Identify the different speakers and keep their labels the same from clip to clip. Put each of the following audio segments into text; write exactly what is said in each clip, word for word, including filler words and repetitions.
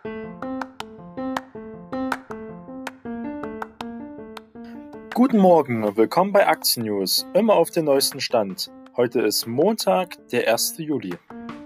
Speaker 1: Guten Morgen, willkommen bei Aktien News, immer auf den neuesten Stand. Heute ist Montag, der erste Juli.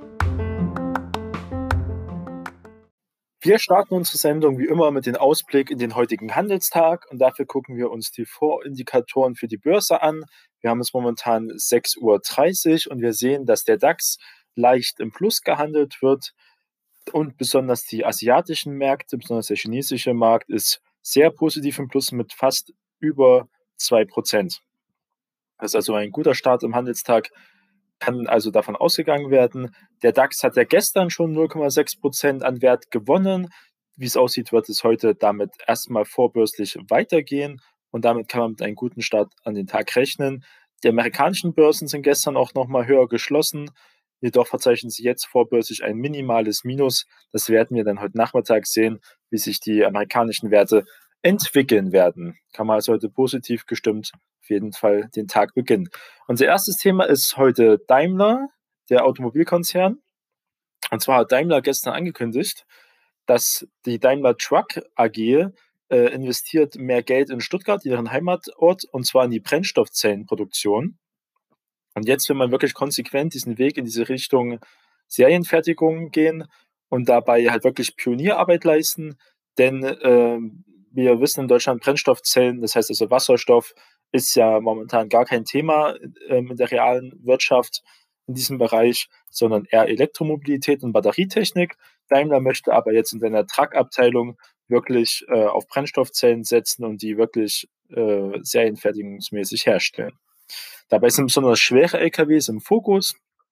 Speaker 1: Wir starten unsere Sendung wie immer mit dem Ausblick in den heutigen Handelstag und dafür gucken wir uns die Vorindikatoren für die Börse an. Wir haben es momentan sechs Uhr dreißig und wir sehen, dass der DAX leicht im Plus gehandelt wird und besonders die asiatischen Märkte, besonders der chinesische Markt, ist sehr positiv im Plus mit fast über zwei Prozent. Das ist also ein guter Start im Handelstag, kann also davon ausgegangen werden. Der DAX hat ja gestern schon null Komma sechs Prozent an Wert gewonnen. Wie es aussieht, wird es heute damit erstmal vorbörslich weitergehen und damit kann man mit einem guten Start an den Tag rechnen. Die amerikanischen Börsen sind gestern auch nochmal höher geschlossen, jedoch verzeichnen sie jetzt vorbörslich ein minimales Minus. Das werden wir dann heute Nachmittag sehen, wie sich die amerikanischen Werte entwickeln werden. Kann man also heute positiv gestimmt auf jeden Fall den Tag beginnen. Unser erstes Thema ist heute Daimler, der Automobilkonzern. Und zwar hat Daimler gestern angekündigt, dass die Daimler Truck A G äh, investiert mehr Geld in Stuttgart, ihren Heimatort, und zwar in die Brennstoffzellenproduktion. Und jetzt will man wirklich konsequent diesen Weg in diese Richtung Serienfertigung gehen und dabei halt wirklich Pionierarbeit leisten, denn äh, wir wissen in Deutschland, Brennstoffzellen, das heißt also Wasserstoff, ist ja momentan gar kein Thema ähm, in der realen Wirtschaft in diesem Bereich, sondern eher Elektromobilität und Batterietechnik. Daimler möchte aber jetzt in seiner Truck-Abteilung wirklich äh, auf Brennstoffzellen setzen und die wirklich äh, serienfertigungsmäßig herstellen. Dabei sind besonders schwere L K Ws im Fokus,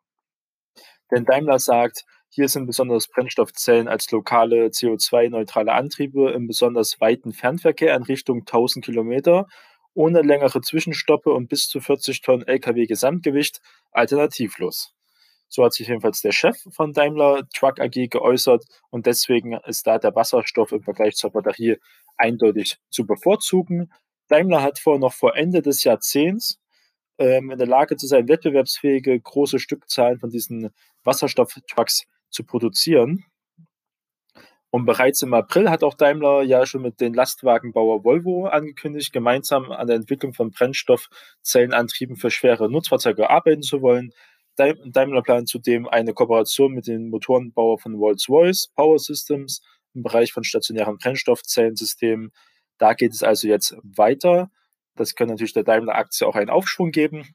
Speaker 1: denn Daimler sagt, hier sind besonders Brennstoffzellen als lokale C O zwei neutrale Antriebe im besonders weiten Fernverkehr in Richtung tausend Kilometer ohne längere Zwischenstoppe und bis zu vierzig Tonnen L K W-Gesamtgewicht alternativlos. So hat sich jedenfalls der Chef von Daimler Truck A G geäußert und deswegen ist da der Wasserstoff im Vergleich zur Batterie eindeutig zu bevorzugen. Daimler hat vor, noch vor Ende des Jahrzehnts ähm, in der Lage zu sein, wettbewerbsfähige große Stückzahlen von diesen Wasserstofftrucks zu produzieren. Und bereits im April hat auch Daimler ja schon mit dem Lastwagenbauer Volvo angekündigt, gemeinsam an der Entwicklung von Brennstoffzellenantrieben für schwere Nutzfahrzeuge arbeiten zu wollen. Daimler plant zudem eine Kooperation mit dem Motorenbauer von Rolls-Royce Power Systems im Bereich von stationären Brennstoffzellensystemen. Da geht es also jetzt weiter. Das kann natürlich der Daimler-Aktie auch einen Aufschwung geben.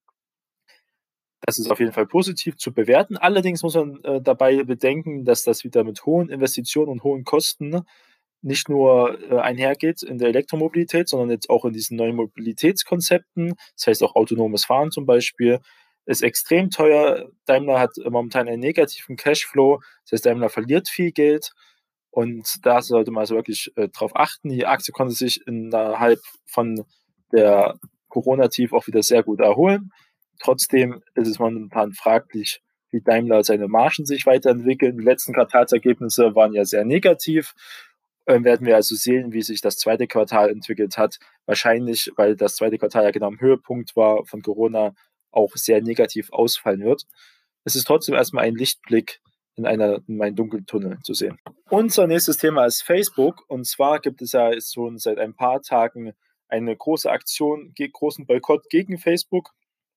Speaker 1: Das ist auf jeden Fall positiv zu bewerten. Allerdings muss man äh, dabei bedenken, dass das wieder mit hohen Investitionen und hohen Kosten nicht nur äh, einhergeht in der Elektromobilität, sondern jetzt auch in diesen neuen Mobilitätskonzepten. Das heißt auch autonomes Fahren zum Beispiel ist extrem teuer. Daimler hat momentan einen negativen Cashflow. Das heißt, Daimler verliert viel Geld. Und da sollte man also wirklich äh, drauf achten. Die Aktie konnte sich innerhalb von der Corona-Tief auch wieder sehr gut erholen. Trotzdem ist es momentan fraglich, wie Daimler seine Margen sich weiterentwickeln. Die letzten Quartalsergebnisse waren ja sehr negativ. Ähm, werden wir also sehen, wie sich das zweite Quartal entwickelt hat. Wahrscheinlich, weil das zweite Quartal ja genau am Höhepunkt war von Corona, auch sehr negativ ausfallen wird. Es ist trotzdem erstmal ein Lichtblick in, einer, in einem dunklen Tunnel zu sehen. Unser nächstes Thema ist Facebook. Und zwar gibt es ja schon seit ein paar Tagen eine große Aktion, großen Boykott gegen Facebook.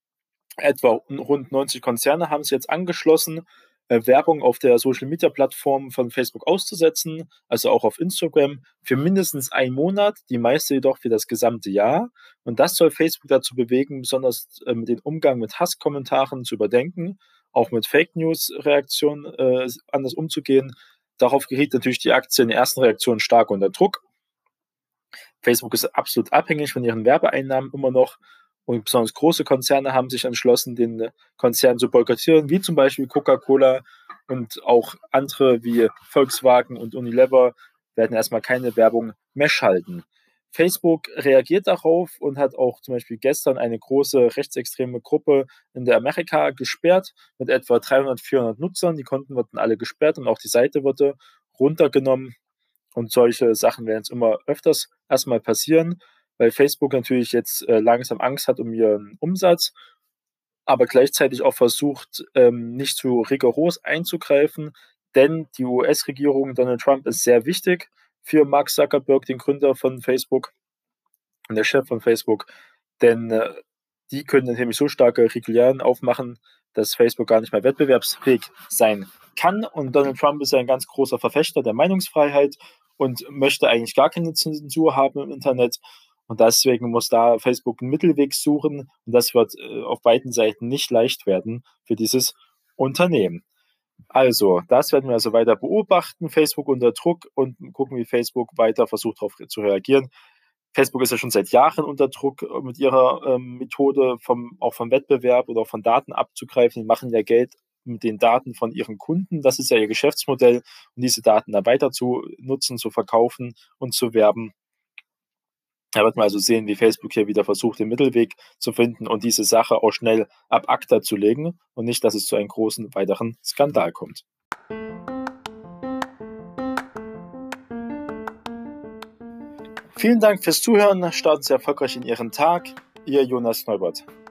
Speaker 1: Etwa rund neunzig Konzerne haben sich jetzt angeschlossen, äh, Werbung auf der Social-Media-Plattform von Facebook auszusetzen, also auch auf Instagram, für mindestens einen Monat, die meiste jedoch für das gesamte Jahr. Und das soll Facebook dazu bewegen, besonders äh, den Umgang mit Hasskommentaren zu überdenken, auch mit Fake-News-Reaktionen äh, anders umzugehen. Darauf geriet natürlich die Aktie in der ersten Reaktion stark unter Druck. Facebook ist absolut abhängig von ihren Werbeeinnahmen immer noch. Und besonders große Konzerne haben sich entschlossen, den Konzern zu boykottieren, wie zum Beispiel Coca-Cola und auch andere wie Volkswagen und Unilever werden erstmal keine Werbung mehr schalten. Facebook reagiert darauf und hat auch zum Beispiel gestern eine große rechtsextreme Gruppe in der Amerika gesperrt mit etwa dreihundert, vierhundert Nutzern. Die Konten wurden alle gesperrt und auch die Seite wurde runtergenommen. Und solche Sachen werden jetzt immer öfters erstmal passieren, weil Facebook natürlich jetzt äh, langsam Angst hat um ihren Umsatz, aber gleichzeitig auch versucht, ähm, nicht zu rigoros einzugreifen, denn die U S-Regierung, Donald Trump, ist sehr wichtig für Mark Zuckerberg, den Gründer von Facebook und der Chef von Facebook, denn äh, die können nämlich so starke Regularien aufmachen, dass Facebook gar nicht mehr wettbewerbsfähig sein kann. Und Donald Trump ist ein ganz großer Verfechter der Meinungsfreiheit und möchte eigentlich gar keine Zensur haben im Internet. Und deswegen muss da Facebook einen Mittelweg suchen. Und das wird äh, auf beiden Seiten nicht leicht werden für dieses Unternehmen. Also, das werden wir also weiter beobachten, Facebook unter Druck und gucken, wie Facebook weiter versucht, darauf zu reagieren. Facebook ist ja schon seit Jahren unter Druck äh, mit ihrer ähm, Methode vom, auch vom Wettbewerb oder auch von Daten abzugreifen. Die machen ja Geld mit den Daten von ihren Kunden. Das ist ja ihr Geschäftsmodell, um diese Daten dann weiter zu nutzen, zu verkaufen und zu werben. Da wird man also sehen, wie Facebook hier wieder versucht, den Mittelweg zu finden und diese Sache auch schnell ab acta zu legen und nicht, dass es zu einem großen weiteren Skandal kommt. Vielen Dank fürs Zuhören. Starten Sie erfolgreich in Ihren Tag. Ihr Jonas Neubert.